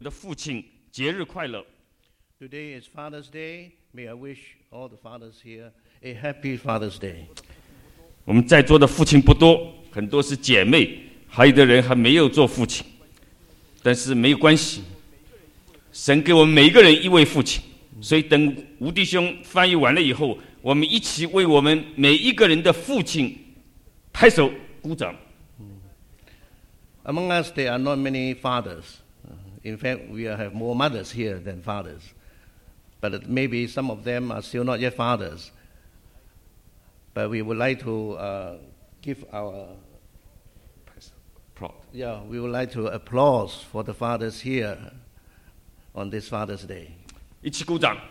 的父亲节日快乐。 Today is Father's Day. May I wish all the fathers here a happy Father's Day. 我们在座的父亲不多，很多是姐妹，还有的人还没有做父亲，但是没有关系，神给我们每一个人一位父亲，所以等吴弟兄翻译完了以后，我们一起为我们每一个人的父亲拍手鼓掌。 Among us, there are not many fathers. In fact, we have more mothers here than fathers. But maybe some of them are still not yet fathers. But we would like to give our we would like to applaud for the fathers here on this Father's Day. 一起鼓掌。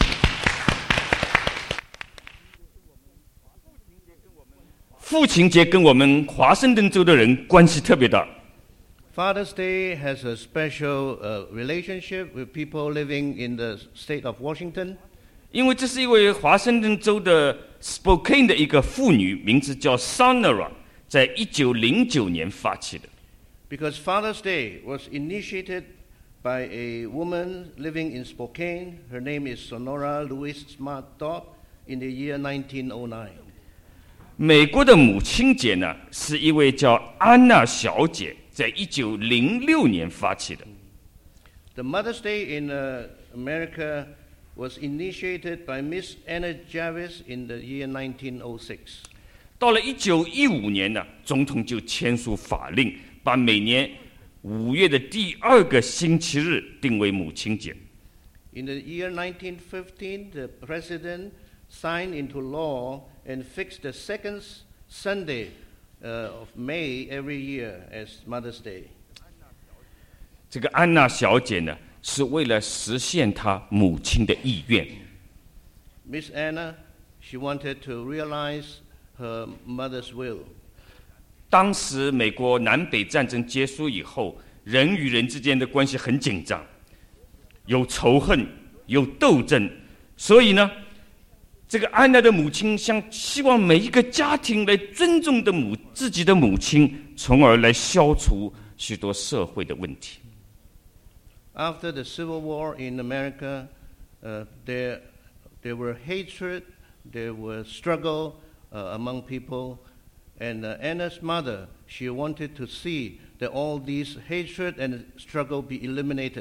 父亲节跟我们华盛顿州的人关系特别大。 Father's Day has a special relationship with people living in the state of Washington. 因为这是一位华盛顿州的 Spokane 的一个妇女，名字叫 Sonora， 在1909年发起的。 Because Father's Day was initiated by a woman living in Spokane. Her name is Sonora Louise Smart Dodd in the year 1909. 美国的母亲节呢，是一位叫安娜小姐在1906年发起的。 The Mother's Day in America was initiated by Miss Anna Jarvis in the year 1906. 到了1915年呢，总统就签署法令，把每年5月的第2个星期日定为母亲节。 In the year 1915, the president signed into law and fixed the second Sunday of May every year as Mother's Day. 这个安娜小姐呢，是为了实现她母亲的意愿。 Miss Anna, she wanted to realize her mother's will. 当时美国南北战争结束以后，人与人之间的关系很紧张，有仇恨，有斗争，所以呢，这个安娜的母亲希望每一个家庭来尊重自己的母亲，从而来消除许多社会的问题。 After the Civil War in America, there were hatred, there was struggle among people, and Anna's mother, she wanted to see that all these hatred and struggle be eliminated.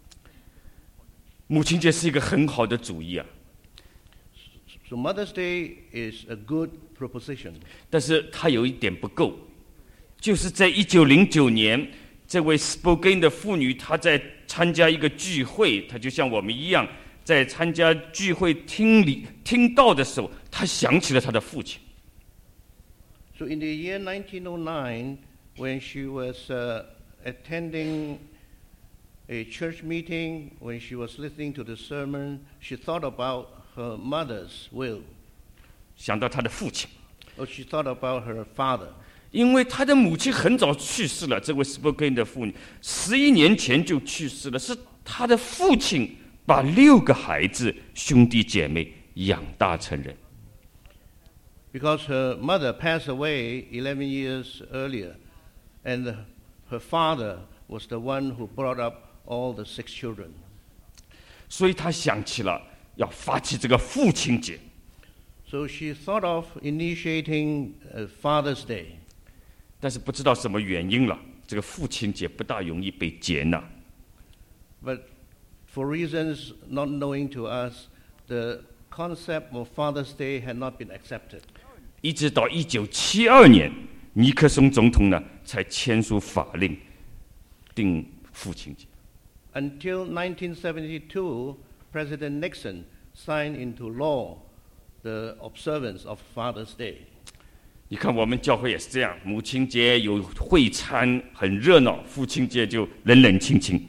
母亲节是一个很好的主意啊， So Mother's Day is a good proposition. 但是它有一点不够，就是在1909年，这位 Spokane 的妇女，她在参加一个聚会，她就像我们一样，在参加聚会听到的时候，她想起了她的父亲。 So in the year 1909, when she was attending a church meeting, when she was listening to the sermon, she thought about her mother's will. 想到她的父亲， Or she thought about her father. 因为她的母亲很早去世了，这位 Spokane 的妇女11年前就去世了，是她的父亲把6个孩子兄弟姐妹养大成人。 Because her mother passed away 11 years earlier, and her father was the one who brought up all the 6 children. 所以她想起了要发起这个父亲节。 So she thought of initiating Father's Day. 但是不知道什么原因了，这个父亲节不大容易被接纳。 But for reasons not knowing to us, the concept of Father's Day had not been accepted. 一直到1972年，尼克松总统呢才签署法令，定父亲节。 Until 1972, President Nixon signed into law the observance of Father's Day. 你看我们教会也是这样，母亲节有会餐，很热闹；父亲节就冷冷清清。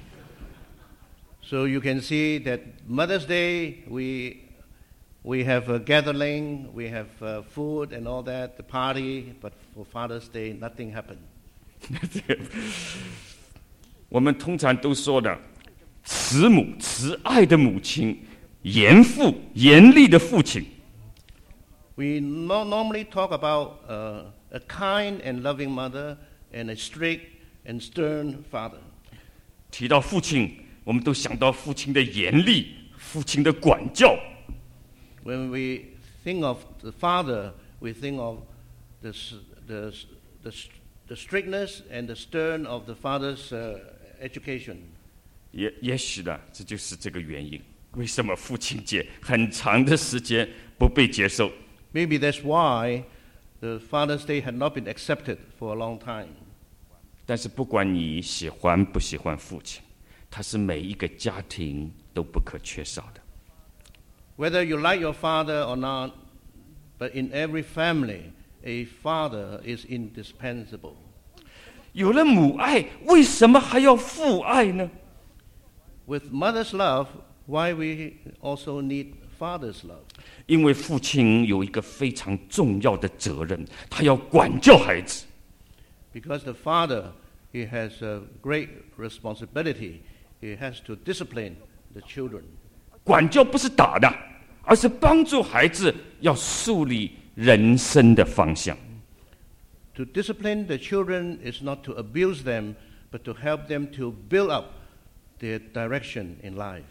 So you can see that Mother's Day, we have a gathering, we have food and all that, the party, but for Father's Day, nothing happened. 我们通常都说的，慈母、慈爱的母亲，严父、严厉的父亲。 We normally talk about a kind and loving mother and a strict and stern father. 提到父亲，我们都想到父亲的严厉，父亲的管教。 When we think of the father, we think of the strictness and the stern of the father's education. 也许呢，这就是这个原因。为什么父亲节很长的时间不被接受？ Maybe that's why the Father's Day had not been accepted for a long time. 但是不管你喜欢不喜欢父亲，他是每一个家庭都不可缺少的。 Whether you like your father or not, but in every family, a father is indispensable. 有了母爱，为什么还要父爱呢？ With mother's love, why we also need father's love? 因为父亲有一个非常重要的责任，他要管教孩子。 Because the father, he has a great responsibility. He has to discipline the children. 管教不是打的，而是帮助孩子要树立人生的方向。 To discipline the children is not to abuse them, but to help them to build up their direction in life.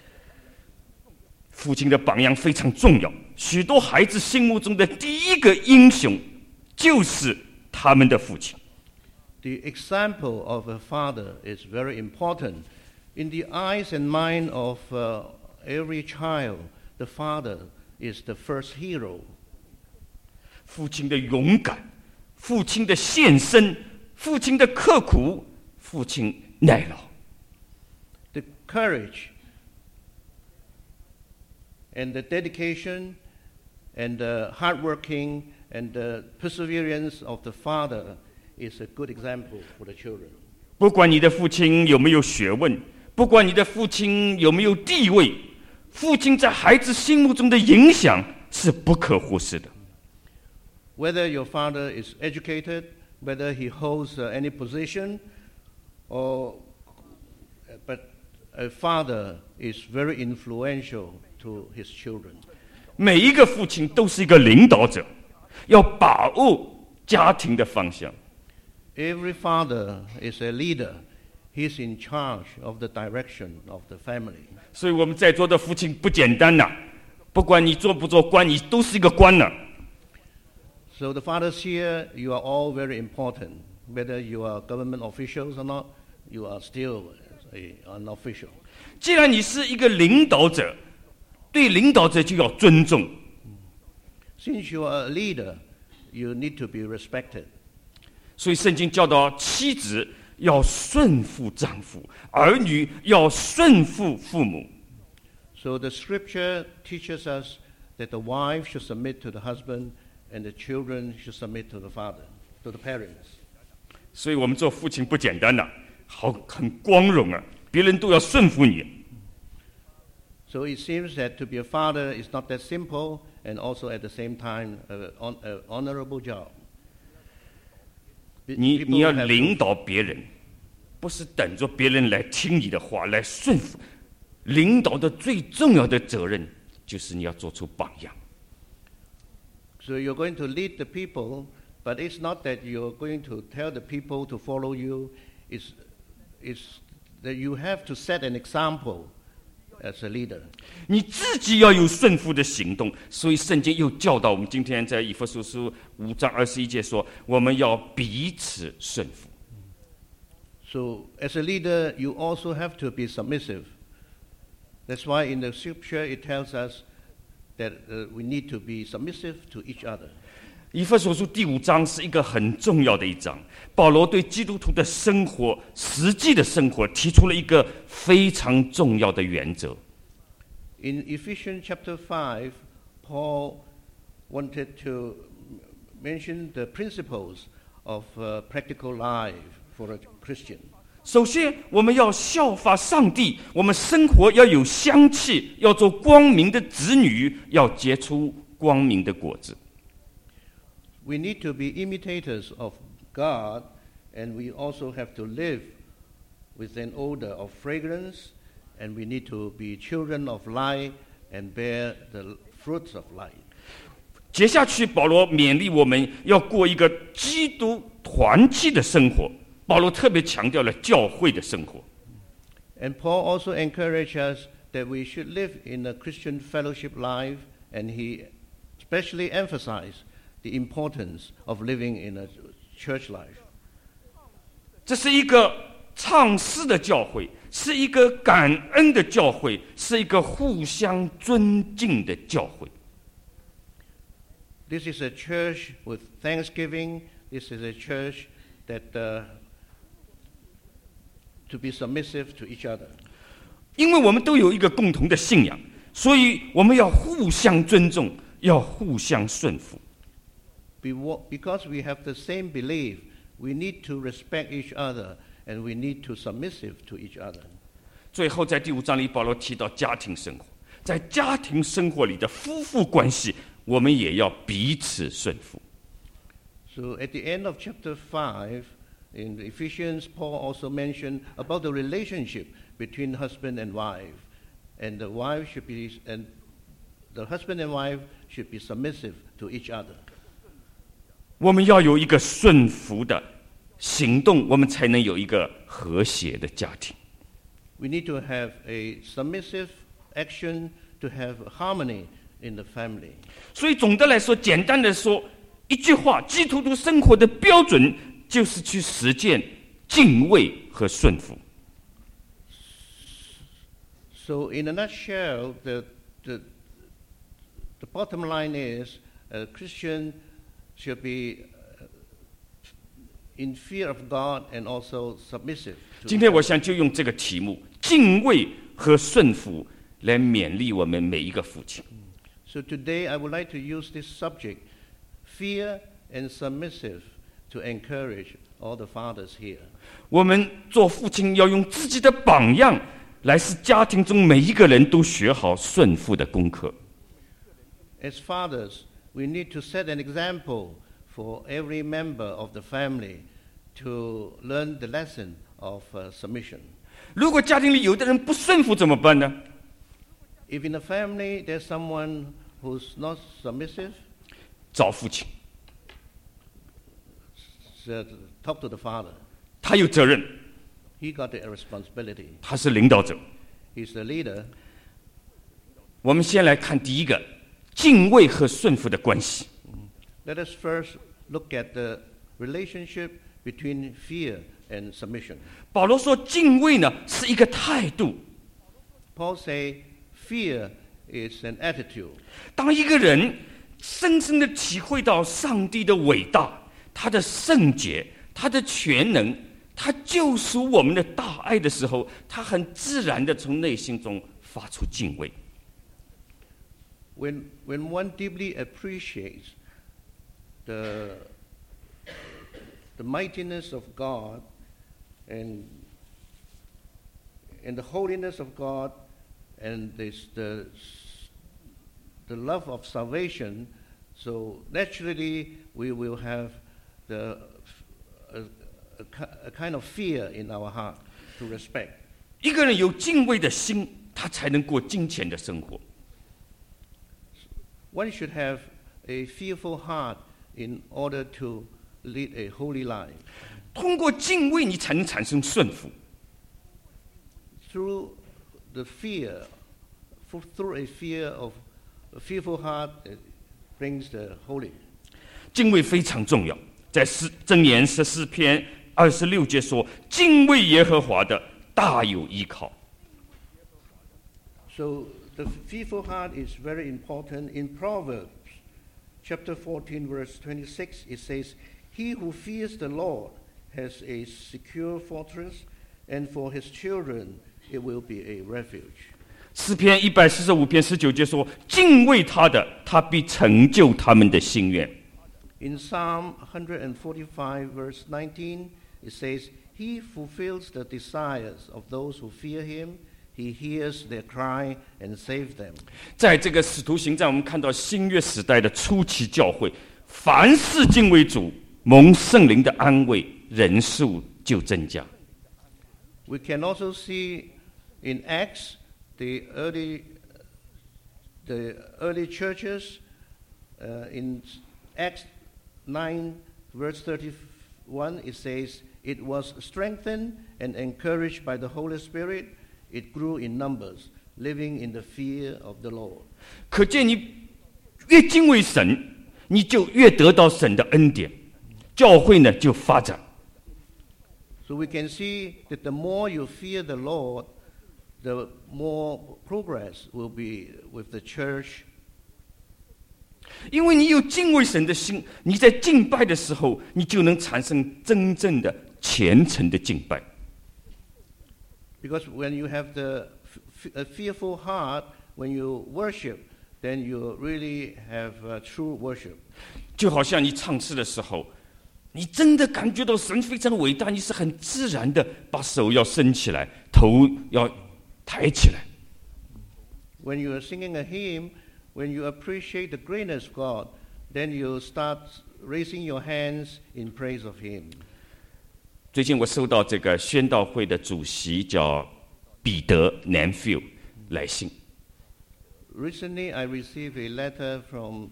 父亲的榜样非常重要，许多孩子心目中的第一个英雄就是他们的父亲。 The example of a father is very important. In the eyes and mind of every child, the father is the first hero. 父亲的勇敢，父亲的献身，父亲的刻苦，父亲耐劳。 The courage and the dedication and the hard working and the perseverance of the father is a good example for the children. 不管你的父亲有没有学问，不管你的父亲有没有地位，父亲在孩子心目中的影响是不可忽视的。 Whether your father is educated, whether he holds any position, but a father is very influential to his children. 每一个父亲都是一个领导者，要把握家庭的方向。 Every father is a leader. He's in charge of the direction of the family. 所以我们在座的父亲不简单呐，不管你做不做官，你都是一个官呐。 So the fathers here, you are all very important. Whether you are government officials or not, you are still an official. 既然你是一个领导者，对领导者就要尊重。 Since you are a leader, you need to be respected. 所以圣经教导妻子要顺服丈夫，儿女要顺服父母。 So the scripture teaches us that the wife should submit to the husband and the children should submit to the father, to the parents. 所以我们做父亲不简单呐，很光荣啊，别人都要顺服你。 So it seems that to be a father is not that simple and also at the same time an honorable job. 你要领导别人，不是等着别人来听你的话来顺服。领导的最重要的责任就是你要做出榜样。 So you're going to lead the people, but it's not that you're going to tell the people to follow you. It's that you have to set an example as a leader. 你自己要有顺服的行动，所以圣经又教导我们，今天在以弗所书5章21节说，我们要彼此顺服。 So as a leader, you also have to be submissive. That's why in the scripture it tells us that we need to be submissive to each other. 以弗所书第5章是一个很重要的一章，保罗对基督徒的生活、实际的生活提出了一个非常重要的原则。 In Ephesians chapter 5, Paul wanted to mention the principles of practical life for a Christian. 首先，我们要效法上帝，我们生活要有香气，要做光明的子女，要结出光明的果子。 We need to be imitators of God, and we also have to live with an odor of fragrance, and we need to be children of light and bear the fruits of light. 接下去，保罗勉励我们要过一个基督团契的生活。保罗特别强调了教会的生活。 And Paul also encouraged us that we should live in a Christian fellowship life, and he especially emphasized the importance of living in a church life. 这是一个唱诗的教会，是一个感恩的教会，是一个互相尊敬的教会。 This is a church with thanksgiving. This is a church that to be submissive to each other. 因为我们都有一个共同的信仰，所以我们要互相尊重，要互相顺服。 Because we have the same belief, we need to respect each other, and we need to submissive to each other. 最后，在第5章里，保罗提到家庭生活，在家庭生活里的夫妇关系，我们也要彼此顺服。 So at the end of chapter 5, in Ephesians, Paul also mentioned about the relationship between husband and wife, and the husband and wife should be submissive to each other. 我们要有一个顺服的行动，我们才能有一个和谐的家庭。 We need to have a submissive action to have harmony in the family. 所以总的来说，简单的说，一句话，基督徒生活的标准就是去实践敬畏和顺服。 So in a nutshell, the bottom line is a Christian should be in fear of God and also submissive. 今天我想就用这个题目“敬畏和顺服”来勉励我们每一个父亲。 So today I would like to use this subject, fear and submissive, to encourage all the fathers here. 我们做父亲要用自己的榜样，来使家庭中每一个人都学好顺服的功课。 As fathers, we need to set an example for every member of the family to learn the lesson of submission. 如果家庭里有的人不顺服怎么办呢？ If in a family there's someone who's not submissive, 找父亲， talk to the father. 他有责任， He got the responsibility. 他是领导者。 He's the leader. 我们先来看第一个，敬畏和顺服的关系。 Let us first look at the relationship between fear and submission. 保罗说，敬畏呢是一个态度。 Paul say fear is an attitude. 当一个人深深的体会到上帝的伟大、他的圣洁、他的全能、他救赎我们的大爱的时候，他很自然的从内心中发出敬畏。 When one deeply appreciates the mightiness of God and the holiness of God and the love of salvation, so naturally we will have a kind of fear in our heart to respect. 一个人有敬畏的心，他才能过金钱的生活。 One should have a fearful heart in order to lead a holy life. 通过敬畏，你才能产生顺服。 Through a fearful heart, it brings the holy. 敬畏非常重要，在箴言14篇26节说：“敬畏耶和华的，大有依靠。” So the fearful heart is very important. In Proverbs chapter 14, verse 26, it says, "He who fears the Lord has a secure fortress, and for his children it will be a refuge." 诗篇145篇19节说：“敬畏他的，他必成就他们的心愿。” In Psalm 145, verse 19, it says, "He fulfills the desires of those who fear him. He hears their cry and saves them." 在这个使徒行传，我们看到新约时代的初期教会，凡事敬畏主，蒙圣灵的安慰，人数就增加。 We can also see in Acts the early churches. In Acts 9, verse 31, it says, "It was strengthened and encouraged by the Holy Spirit, it grew in numbers, living in the fear of the Lord. 可见你越敬畏神，你就越得到神的恩典，教会呢就发展。 So we can see that the more you fear the Lord, the more progress will be with the church. 因为你有敬畏神的心，你在敬拜的时候，你就能产生真正的虔诚的敬拜。 Because when you have a fearful heart, when you worship, then you really have true worship. 就好像你唱诗的时候，你真的感觉到神非常伟大，你是很自然的把手要伸起来，头要抬起来。 When you are singing a hymn, when you appreciate the greatness of God, then you start raising your hands in praise of Him. 最近我收到这个宣道会的主席叫彼得南菲来信。 Recently, I received a letter from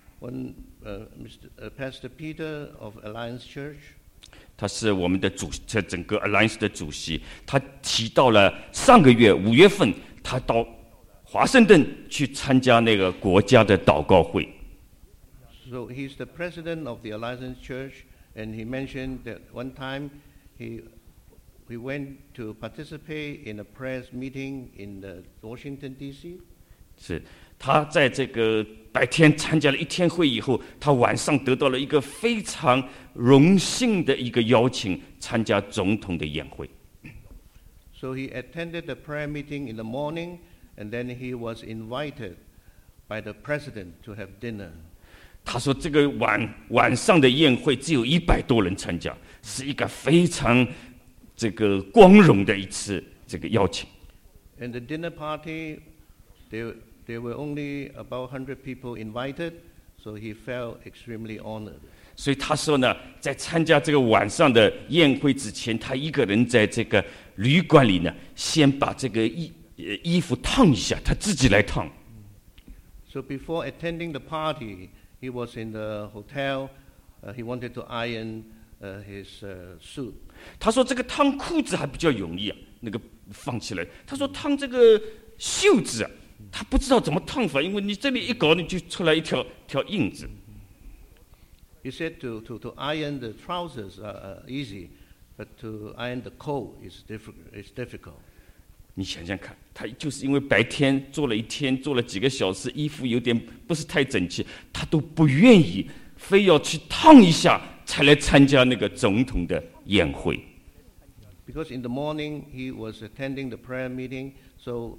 Pastor Peter of Alliance Church. 他是我们的整个 Alliance 的主席。他提到了上个月5月份，他到华盛顿去参加那个国家的祷告会。 So he's the president of the Alliance Church, and he mentioned that one time he went to participate in a prayer meeting in Washington D.C. 是他在这个白天参加了一天会以后，他晚上得到了一个非常荣幸的一个邀请，参加总统的宴会。 So he attended the prayer meeting in the morning, and then he was invited by the president to have dinner. 他说这个晚上的宴会只有100多人参加，是一个非常这个光荣的一次这个邀请。 And the dinner party, there were only about 100 people invited, so he felt extremely honored. 所以他说呢，在参加这个晚上的宴会之前，他一个人在这个旅馆里呢，先把这个衣服烫一下，他自己来烫。 So before attending the party, he was in the hotel. He wanted to iron his suit. 他说这个烫裤子还比较容易啊，那个放起来。他说烫这个袖子啊，他不知道怎么烫法，因为你这里一搞，你就出来一条印子。 He said to iron the trousers easy, but to iron the coat is difficult. 你想想看，他就是因为白天做了一天，做了几个小时，衣服有点不是太整齐，他都不愿意，非要去烫一下才来参加那个总统的宴会。 Because in the morning he was attending the prayer meeting, so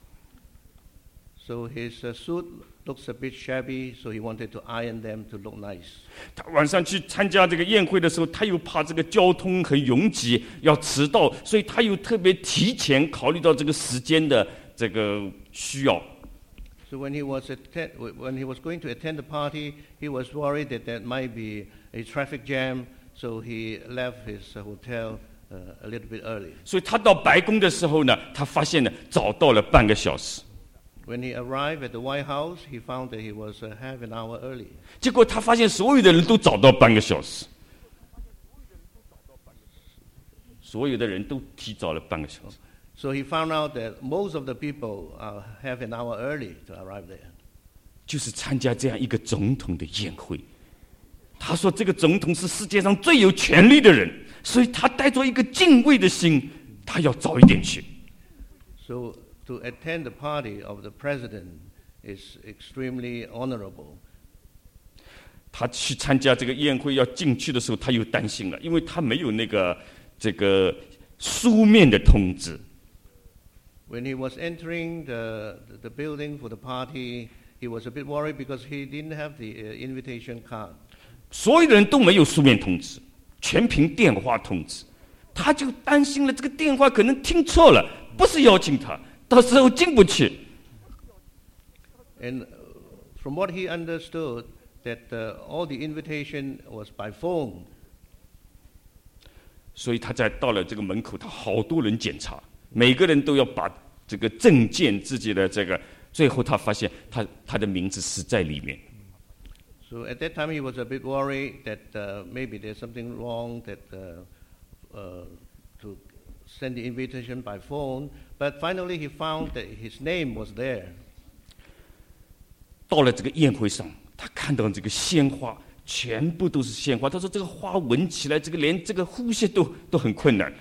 his suit looks a bit shabby, so he wanted to iron them to look nice. 他晚上去参加这个宴会的时候，他又怕这个交通很拥挤，要迟到，所以他又特别提前考虑到这个时间的这个需要。 So when he was going to attend the party, he was worried that there might be a traffic jam, so he left his hotel a little bit early. 所以他到白宫的时候呢，他发现呢早到了半个小时。 When he arrived at the White House, he found that he was half an hour early. 结果他发现所有的人都早到半个小时，所有的人都提早了半个小时。 So he found out that most of the people are half an hour early to arrive there. 就是参加这样一个总统的宴会。他说这个总统是世界上最有权力的人，所以他带着一个敬畏的心，他要早一点去。 So to attend the party of the president is extremely honorable. 他去参加这个宴会要进去的时候，他又担心了，因为他没有那个这个书面的通知。 When he was entering the building for the party, he was a bit worried because he didn't have the invitation card. 所有的人都没有书面通知，全凭电话通知。他就担心了，这个电话可能听错了，不是邀请他，到时候进不去。 And from what he understood, that all the invitation was by phone. 所以他到了这个门口，他好多人检查，每个人都要把这个证件自己的这个，最后他发现他的名字是在里面。 So at that time he was a bit worried that maybe there's something wrong, that to send the invitation by phone, but finally he found that his name was there. 到了这个宴会上，他看到这个鲜花，全部都是鲜花。他说这个花闻起来，这个连这个呼吸都很困难。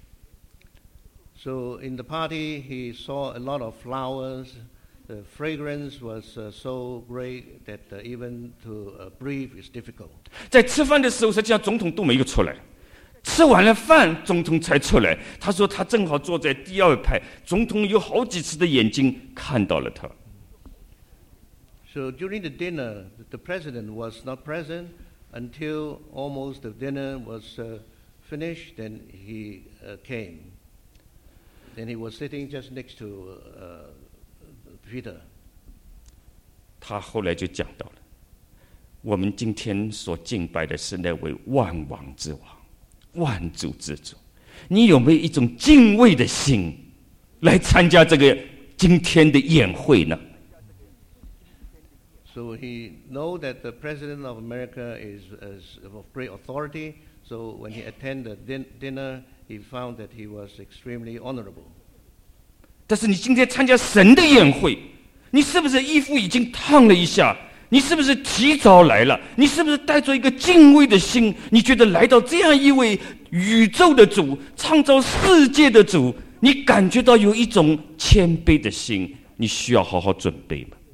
So in the party, he saw a lot of flowers. The fragrance was so great that even to breathe is difficult. 在吃饭的时候，实际上总统都没有出来。吃完了饭，总统才出来。他说他正好坐在第二排，总统有好几次的眼睛看到了他。 So during the dinner, the president was not present until almost the dinner was finished. Then he came. Then he was sitting just next to Peter. 他后来就讲到了，我们今天所敬拜的是那位万王之王、万主之主。你有没有一种敬畏的心来参加这个今天的宴会呢？ So he know that the president of America is of great authority. So when he attended the dinner, he found that he was extremely honorable. 但是你今天参加神的宴会，你是不是衣服已经烫了一下？你是不是提早来了？你是不是带着一个敬畏的心？你觉得来到这样一位宇宙的主、创造世界的主，你感觉到有一种谦卑的心，你需要好好准备吗？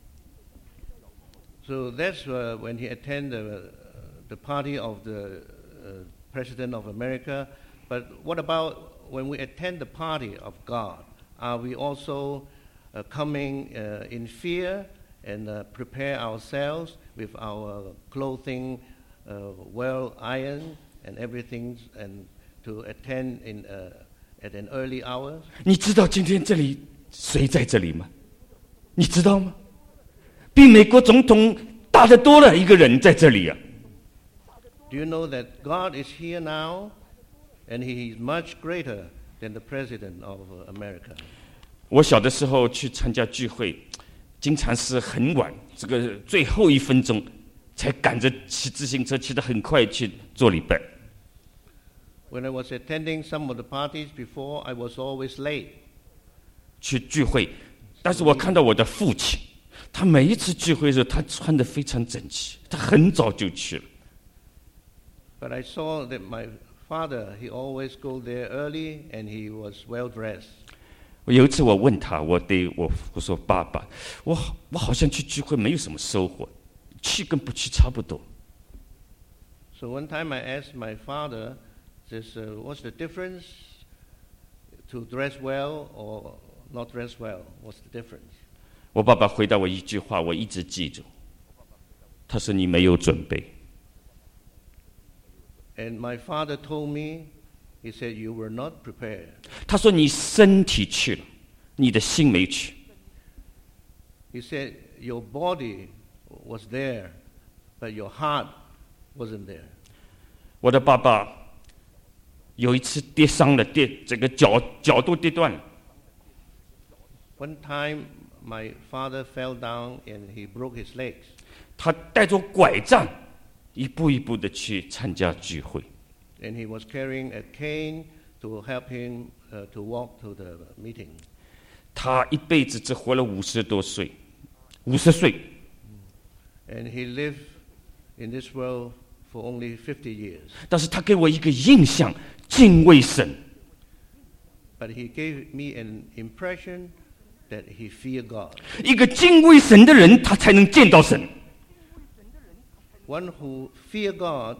So that's when he attended the party of the President of America. But what about when we attend the party of God? Are we also coming in fear and prepare ourselves with our clothing well ironed and everything, and to attend at an early hour? 你知道今天这里谁在这里吗？你知道吗？ 比美国总统大得多了一个人在这里啊！ Do you know that God is here now, and He is much greater than the President of America? 我小的时候去参加聚会，经常是很晚，这个最后1分钟才赶着骑自行车，骑得很快去做礼拜。 When I was attending some of the parties before, I was always late. 去聚会，但是我看到我的父亲。 他每一次聚会的时候，他穿得非常整齐，他很早就去了。 But I saw that my father, he always go there early, and he was well dressed. 有一次我问他，我说爸爸，我好像去聚会没有什么收获，去跟不去差不多。 So one time I asked my father, "Says what's the difference to dress well or not dress well? What's the difference?" 我爸爸回答我一句话，我一直记住。他说：“你没有准备。” And my father told me, he said, "You were not prepared." 他说：“你身体去了，你的心没去。” He said, "Your body was there, but your heart wasn't there." 我的爸爸有一次跌伤了，这个脚都跌断了。 One time, my father fell down and he broke his legs. 他带着拐杖，一步一步的去参加聚会。 And he was carrying a cane to help him to walk to the meeting. 他一辈子只活了50多岁，50岁。 And he lived in this world for only 50 years. 但是他给我一个印象，敬畏神。 But he gave me an impression that he feared God. 一个敬畏神的人，他才能见到神。 One who fear God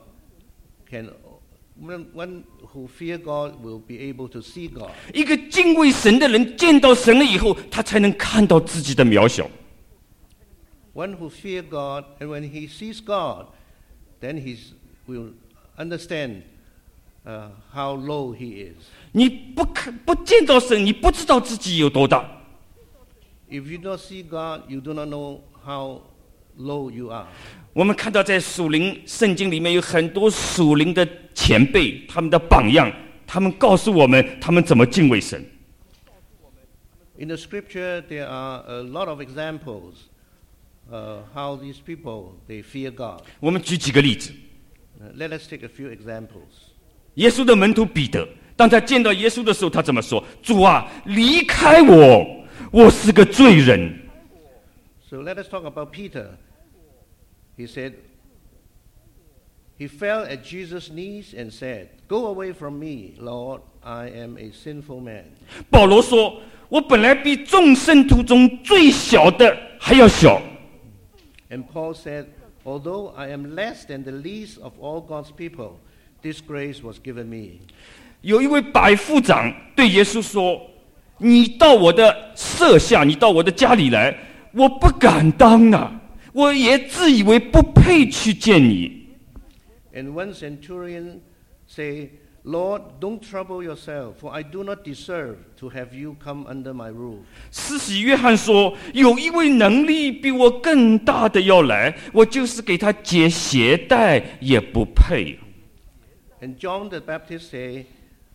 one who fear God will be able to see God. 一个敬畏神的人，见到神了以后，他才能看到自己的渺小。 One who fear God, and when he sees God, then he will understand how low he is. 你不见到神，你不知道自己有多大。 If you don't see God, you do not know how low you are. 我们看到在属灵圣经里面有很多属灵的前辈，他们的榜样，他们告诉我们他们怎么敬畏神。 In the scripture, there are a lot of examples how these people they fear God. 我们举几个例子。 Let us take a few examples. 耶稣的门徒彼得当他见到耶稣的时候，他怎么说？主啊，离开我，我是个罪人。 So let us talk about Peter. He said, he fell at Jesus' knees and said, "Go away from me, Lord, I am a sinful man." 保罗说：“我本来比众圣徒中最小的还要小。” And Paul said, "Although I am less than the least of all God's people, this grace was given me." 有一位百夫长对耶稣说：“你到我的舍下，你到我的家里来，我不敢当啊，我也自以为不配去见你。” And one centurion say, "Lord, don't trouble yourself, for I do not deserve to have you come under my roof." 施洗约翰说：“有一位能力比我更大的要来，我就是给他解鞋带也不配。” And John the Baptist say,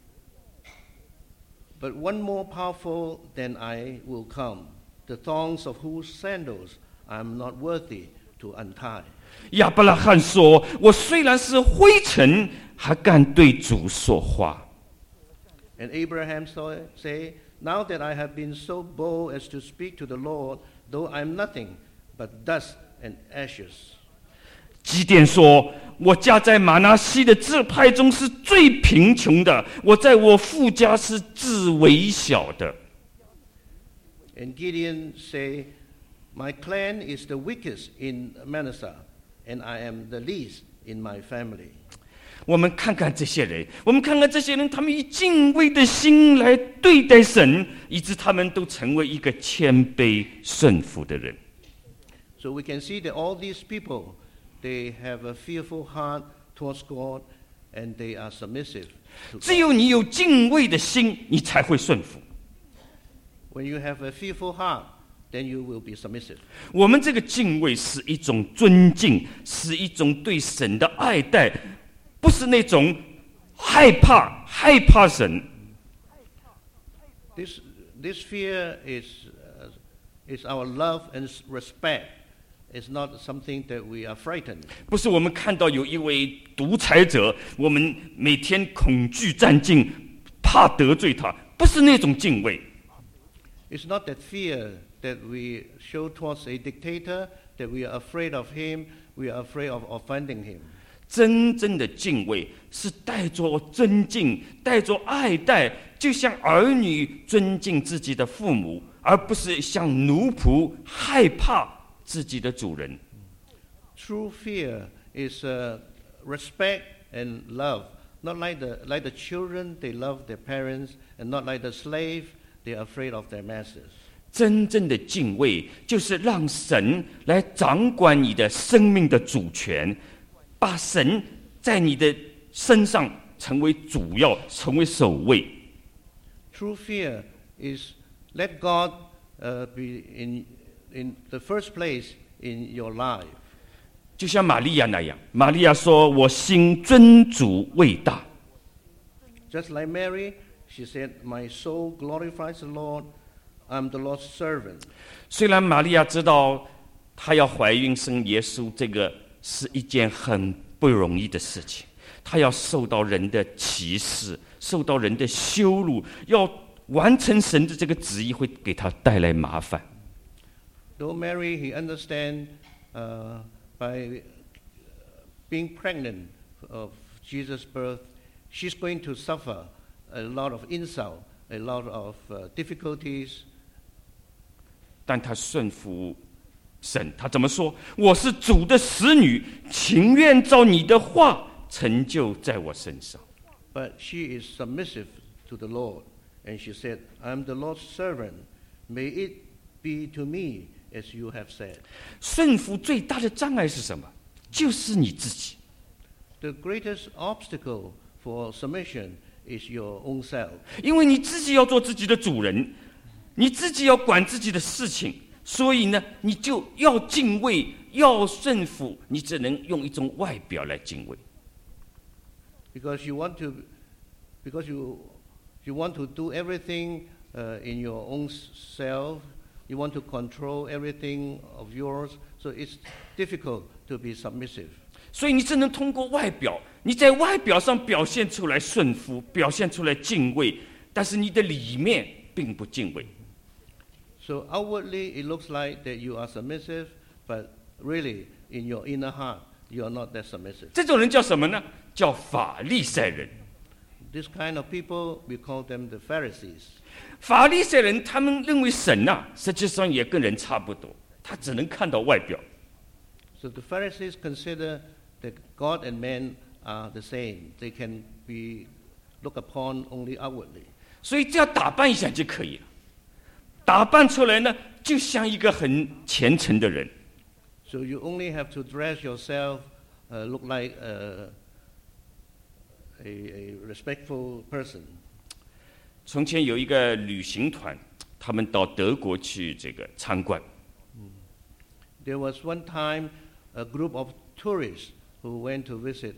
"But one more powerful than I will come, the thongs of whose sandals I am not worthy to untie." 亚伯拉罕说：“我虽然是灰尘，还敢对主说话。” And Abraham say, "Now that I have been so bold as to speak to the Lord, though I am nothing but dust and ashes." 基甸说：“我家在马拿西的支派中是最贫穷的，我在我父家是至微小的。” And Gideon say, "My clan is the weakest in Manasseh, and I am the least in my family." 我们看看这些人，他们以敬畏的心来对待神，以致他们都成为一个谦卑顺服的人。 So we can see that all these people, they have a fearful heart towards God, and they are submissive to 只 God. 有你有敬畏的心，你才会顺服。 When you have a fearful heart, then you will be submissive. 我们这个敬畏是一种尊敬，是一种对神的爱戴，不是那种害怕神。 This fear is our love and respect. It's not something that we are frightened. 不是我们看到有一位独裁者，我们每天恐惧战兢，怕得罪他，不是那种敬畏。 It's not that fear that we show towards a dictator, that we are afraid of him, we are afraid of offending him. 真正的敬畏是带着尊敬，带着爱戴，就像儿女尊敬自己的父母，而不是像奴仆害怕自己的主人。 True fear is respect and love, not like the children, they love their parents, and not like the slave, they are afraid of their masters. 真正的敬畏就是让神来掌管你的生命的主权，把神在你的身上成为主要，成为首位。 True fear is let God be in the first place in your life. 就像玛利亚那样，玛利亚说：“我心尊主为大。” Just like Mary, she said, "My soul glorifies the Lord. I'm the Lord's servant." 虽然玛利亚知道她要怀孕生耶稣，这个是一件很不容易的事情，她要受到人的歧视，受到人的羞辱，要完成神的这个旨意，会给她带来麻烦。 Though Mary, he understand by being pregnant of Jesus' birth, she's going to suffer a lot of insult, a lot of difficulties. 但她顺服神，她怎么说？我是主的使女，情愿照你的话成就在我身上。 But she is submissive to the Lord. And she said, "I'm the Lord's servant. May it be to me as you have said." 顺服最大的障碍是什么？就是你自己。 The greatest obstacle for submission is your own self. 因为你自己要做自己的主人，你自己要管自己的事情，所以呢，你就要敬畏，要顺服，你只能用一种外表来敬畏。 Because you want to do everything in your own self. You want to control everything of yours. So it's difficult to be submissive. 所以你只能通过外表，你在外表上表现出来顺服，表现出来敬畏，但是你的里面并不敬畏。 So outwardly it looks like that you are submissive, but really in your inner heart you are not that submissive. 这种人叫什么呢？叫法利赛人。 This kind of people, we call them the Pharisees. 法利赛人他们认为神实际上也跟人差不多，他只能看到外表。 So the Pharisees consider that God and man are the same. They can be looked upon only outwardly. 所以只要打扮一下就可以了，打扮出来呢，就像一个很虔诚的人。 So you only have to dress yourself, look like a respectful person. 从前有一个旅行团，他们到德国去参观。 There was one time a group of tourists who went to visit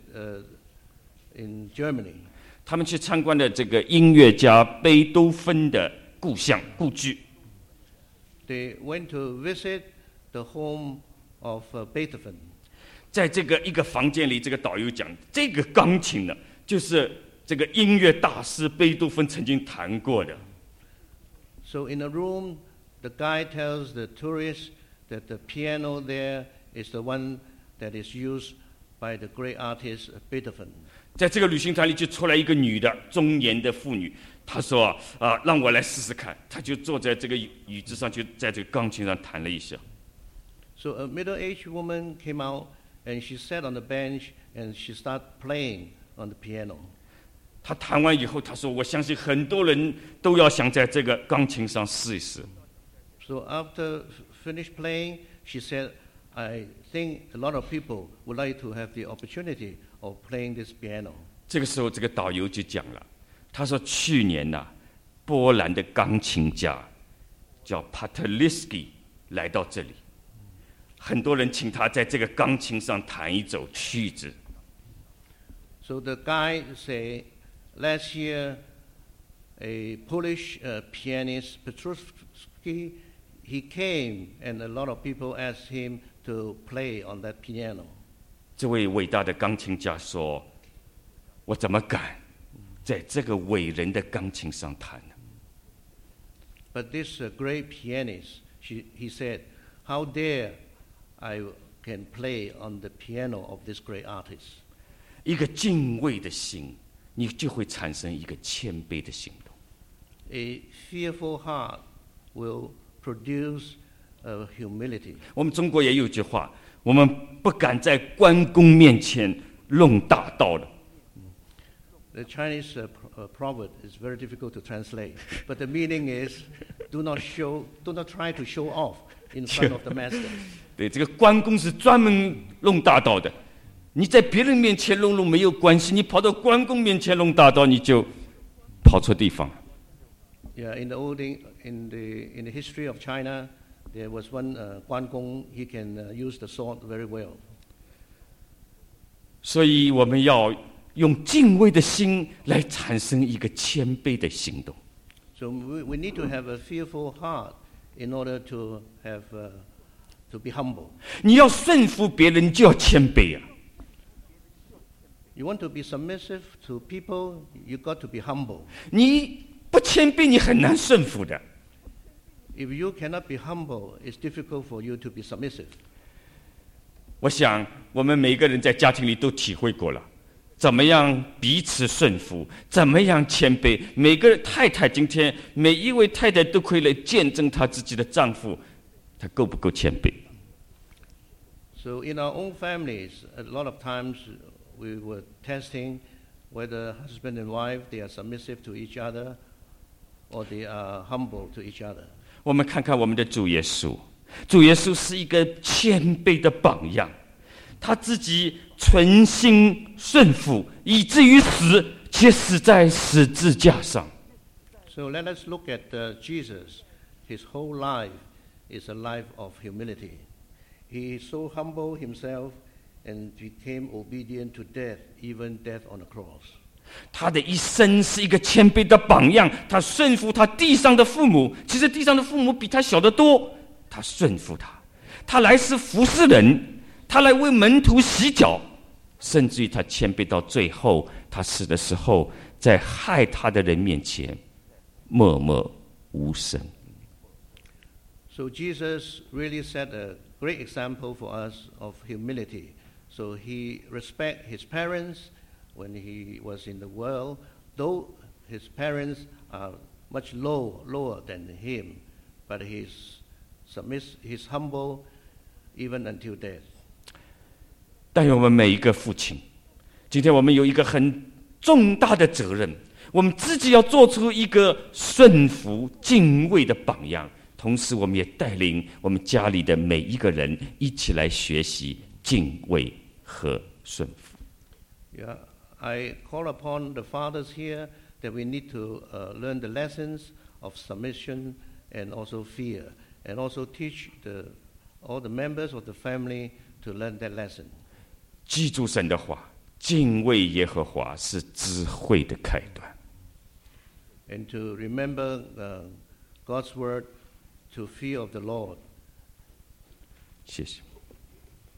in Germany. 他们去参观的这个音乐家贝多芬的故居。 They went to visit the home of Beethoven. 在一个房间里，这个导游讲，这个钢琴呢，就是这个音乐大师贝多芬曾经弹过的。 So in a room, the guy tells the tourists that the piano there is the one that is used by the great artist Beethoven. 在这个旅行团里就出来一个女的，中年的妇女，她说让我来试试看。她就坐在这个椅子上，就在这个钢琴上弹了一下。 So a middle-aged woman came out and she sat on the bench and she started playing on the piano. 她弹完以后，她说：“我相信很多人都要想在这个钢琴上试一试。” So after finished playing, she said, "I think a lot of people would like to have the opportunity of playing this piano." 这个时候，这个导游就讲了，他说：“去年波兰的钢琴家叫 Patelisky 来到这里，很多人请他在这个钢琴上弹一首曲子。” So the guy say, last year, a Polish pianist Petruski, he came and a lot of people asked him to play on that piano. 这位伟大的钢琴家说：“我怎么敢在这个伟人的钢琴上弹呢？” But this great pianist, he said, "How dare I can play on the piano of this great artist?" 一个敬畏的心，你就会产生一个谦卑的行动。 A fearful heart will produce humility. 我们中国也有句话，我们不敢在关公面前弄大道了。 The Chinese proverb is very difficult to translate, but the meaning is, do not try to show off in front of the master. 对，这个关公是专门弄大道的。你在别人面前弄没有关系，你跑到关公面前弄大道，你就跑错地方。 Yeah, in the history of China, there was one Guan Gong. He can use the sword very well. 所以我们要用敬畏的心来产生一个谦卑的行动。 So we need to have a fearful heart in order to be humble. 你要顺服别人，就要谦卑啊。 You want to be submissive to people, you got to be humble. 你不谦卑，你很难顺服的。 If you cannot be humble, it's difficult for you to be submissive. 我想，我们每个人在家庭里都体会过了，怎么样彼此顺服，怎么样谦卑。每个太太今天，每一位太太都可以来见证她自己的丈夫，他够不够谦卑。 So in our own families, a lot of times we were testing whether husband and wife, they are submissive to each other or they are humble to each other. 我们看看我们的主耶稣，主耶稣是一个谦卑的榜样，他自己存心顺服，以至于死，且死在十字架上。 So let us look at Jesus. His whole life is a life of humility. He so humbled himself and became obedient to death, even death on the cross. 他的一生是一个谦卑的榜样，他顺服他地上的父母，其实地上的父母比他小得多，他顺服他，他来是服侍人，他来为门徒洗脚， 甚至于他谦卑到最后，他死的时候，在害他的人面前默默无声。 So Jesus really set a great example for us of humility. So he respect his parents when he was in the world, though his parents are much lower than him, but he's humble even until death. 但愿我们每一个父亲，今天我们有一个很重大的责任，我们自己要做出一个顺服、敬畏的榜样。同时，我们也带领我们家里的每一个人一起来学习敬畏和顺服。 Yeah, I call upon the fathers here that we need to learn the lessons of submission and also fear, and also teach all the members of the family to learn that lesson. 记住神的话，敬畏耶和华是智慧的开端。 And to remember God's word, to fear of the Lord. 谢谢。